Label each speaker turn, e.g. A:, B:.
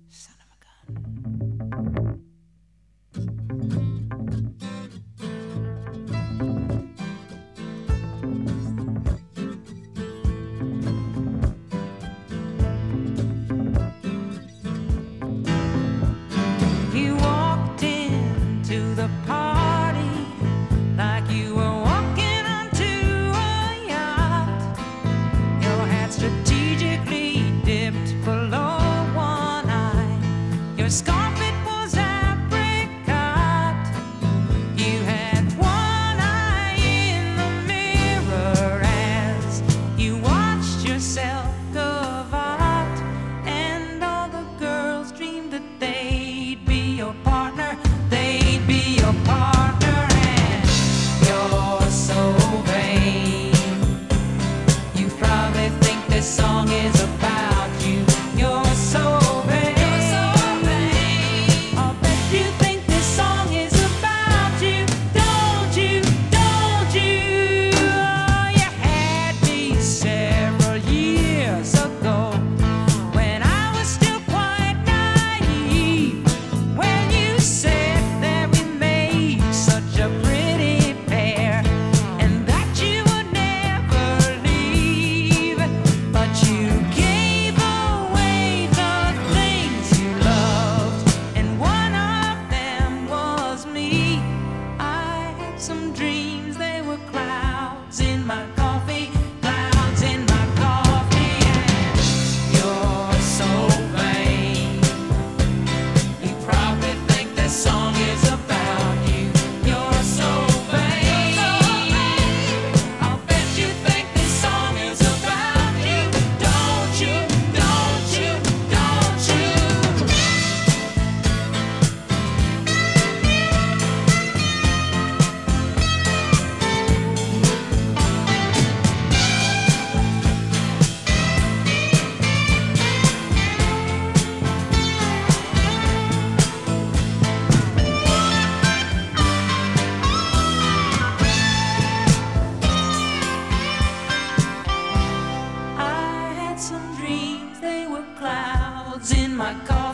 A: Son of a gun. You walked into the party like you were walking onto a yacht. Your hat strategically dipped below one eye. Your scarf, it was apricot. You had one eye in the mirror as you watched yourself gavotte, and all the girls dreamed that they'd be your partner. They'd be your partner, and you're so vain. You probably think this song is about you. You're so vain. I'll bet you think this song is about you. Don't you? Don't you? Oh, you had me several years ago when I was still quite naive. When you said that we made such a pretty pair and that you would never leave, but you gave away the things you loved, and one of them was me. I had some dreams, they were clouds in my coffee, clouds in my coffee, and you're so vain. You probably think this song is about you. You're so vain. I'll bet you think this song is about you. Don't you? Don't you? Don't you? I had some dreams, they were clouds in my car.